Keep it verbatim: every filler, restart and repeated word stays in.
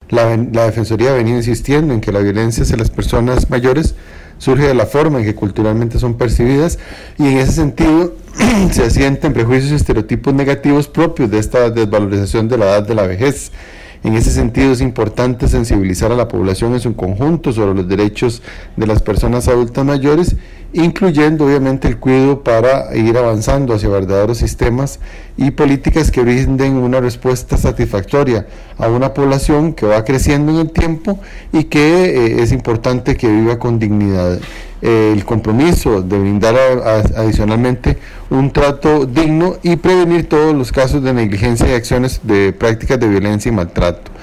La, la Defensoría ha venido insistiendo en que la violencia hacia las personas mayores surge de la forma en que culturalmente son percibidas, y en ese sentido se asientan prejuicios y estereotipos negativos propios de esta desvalorización de la edad de la vejez. En ese sentido es importante sensibilizar a la población en su conjunto sobre los derechos de las personas adultas mayores, incluyendo obviamente el cuidado para ir avanzando hacia verdaderos sistemas y políticas que brinden una respuesta satisfactoria a una población que va creciendo en el tiempo y que eh, es importante que viva con dignidad. Eh, el compromiso de brindar a, a, adicionalmente un trato digno y prevenir todos los casos de negligencia y acciones de prácticas de violencia y maltrato.